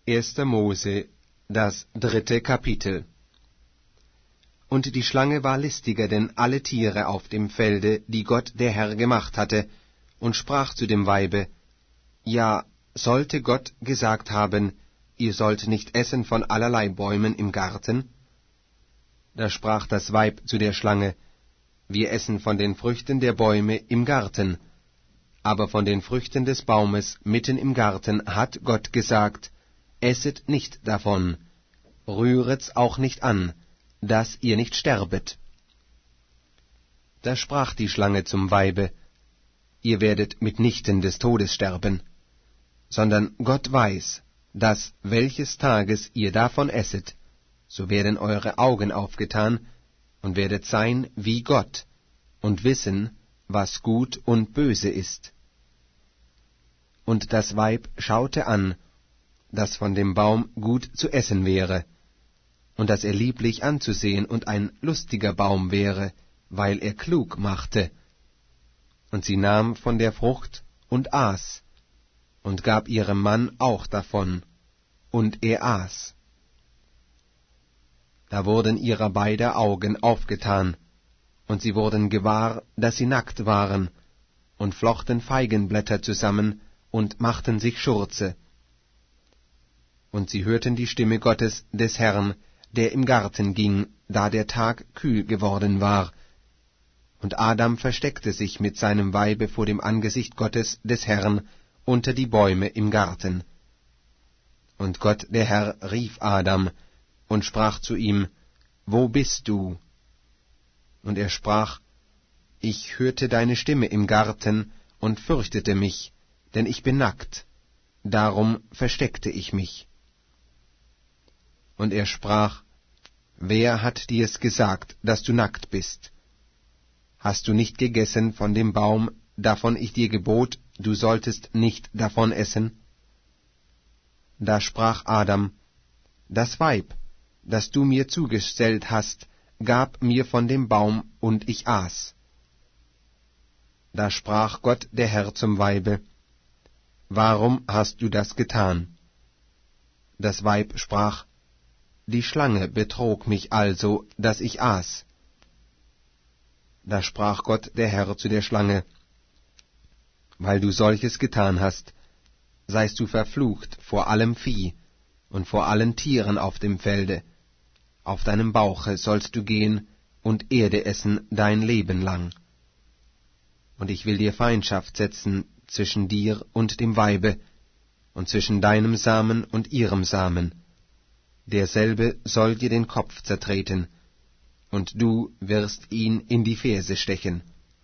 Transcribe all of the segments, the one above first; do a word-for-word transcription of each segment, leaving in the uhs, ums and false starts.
Erster Mose, das dritte Kapitel. Und die Schlange war listiger denn alle Tiere auf dem Felde, die Gott der Herr gemacht hatte, und sprach zu dem Weibe, Ja, sollte Gott gesagt haben, ihr sollt nicht essen von allerlei Bäumen im Garten? Da sprach das Weib zu der Schlange, Wir essen von den Früchten der Bäume im Garten, aber von den Früchten des Baumes mitten im Garten hat Gott gesagt, Esset nicht davon, rühret's auch nicht an, dass ihr nicht sterbet. Da sprach die Schlange zum Weibe, Ihr werdet mitnichten des Todes sterben, sondern Gott weiß, dass welches Tages ihr davon esset, so werden eure Augen aufgetan, und werdet sein wie Gott, und wissen, was gut und böse ist. Und das Weib schaute an, dass von dem Baum gut zu essen wäre, und dass er lieblich anzusehen und ein lustiger Baum wäre, weil er klug machte. Und sie nahm von der Frucht und aß, und gab ihrem Mann auch davon, und er aß. Da wurden ihrer beider Augen aufgetan, und sie wurden gewahr, dass sie nackt waren, und flochten Feigenblätter zusammen, und machten sich Schurze. Und sie hörten die Stimme Gottes des Herrn, der im Garten ging, da der Tag kühl geworden war. Und Adam versteckte sich mit seinem Weibe vor dem Angesicht Gottes des Herrn unter die Bäume im Garten. Und Gott der Herr rief Adam und sprach zu ihm, Wo bist du? Und er sprach, Ich hörte deine Stimme im Garten und fürchtete mich, denn ich bin nackt, darum versteckte ich mich. Und er sprach, Wer hat dir's gesagt, dass du nackt bist? Hast du nicht gegessen von dem Baum, davon ich dir gebot, du solltest nicht davon essen? Da sprach Adam, Das Weib, das du mir zugestellt hast, gab mir von dem Baum, und ich aß. Da sprach Gott der Herr zum Weibe, Warum hast du das getan? Das Weib sprach, Die Schlange betrog mich also, dass ich aß. Da sprach Gott der Herr zu der Schlange, Weil du solches getan hast, seist du verflucht vor allem Vieh und vor allen Tieren auf dem Felde. Auf deinem Bauche sollst du gehen und Erde essen dein Leben lang. Und ich will dir Feindschaft setzen zwischen dir und dem Weibe, und zwischen deinem Samen und ihrem Samen. Derselbe soll dir den Kopf zertreten, und du wirst ihn in die Ferse stechen.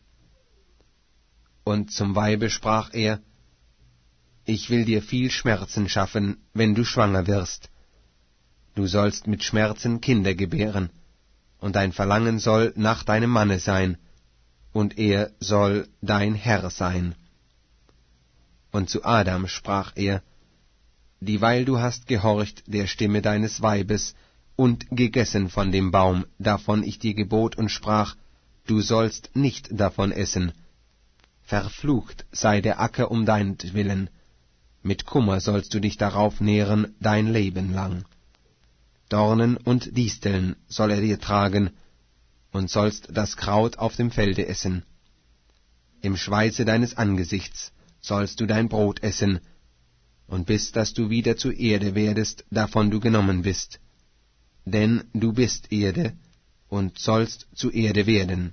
Und zum Weibe sprach er, Ich will dir viel Schmerzen schaffen, wenn du schwanger wirst. Du sollst mit Schmerzen Kinder gebären, und dein Verlangen soll nach deinem Manne sein, und er soll dein Herr sein. Und zu Adam sprach er, Dieweil du hast gehorcht der Stimme deines Weibes und gegessen von dem Baum, davon ich dir gebot und sprach, du sollst nicht davon essen. Verflucht sei der Acker um deinetwillen, mit Kummer sollst du dich darauf nähren dein Leben lang. Dornen und Disteln soll er dir tragen, und sollst das Kraut auf dem Felde essen. Im Schweiße deines Angesichts sollst du dein Brot essen, und bis dass du wieder zu Erde werdest, davon du genommen bist. Denn du bist Erde, und sollst zu Erde werden.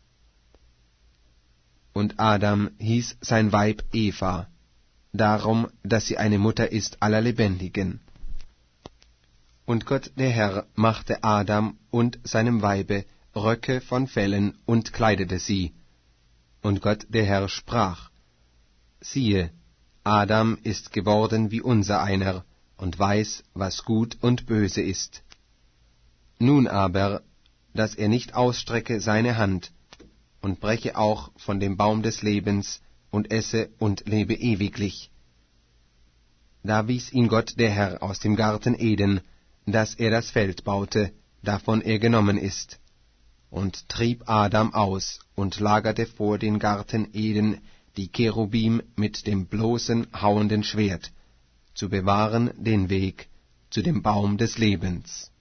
Und Adam hieß sein Weib Eva, darum, dass sie eine Mutter ist aller Lebendigen. Und Gott der Herr machte Adam und seinem Weibe Röcke von Fellen und kleidete sie. Und Gott der Herr sprach, Siehe, Adam ist geworden wie unser einer, und weiß, was gut und böse ist. Nun aber, dass er nicht ausstrecke seine Hand, und breche auch von dem Baum des Lebens, und esse und lebe ewiglich. Da wies ihn Gott der Herr aus dem Garten Eden, dass er das Feld baute, davon er genommen ist, und trieb Adam aus, und lagerte vor den Garten Eden die Cherubim mit dem bloßen, hauenden Schwert, zu bewahren den Weg zu dem Baum des Lebens.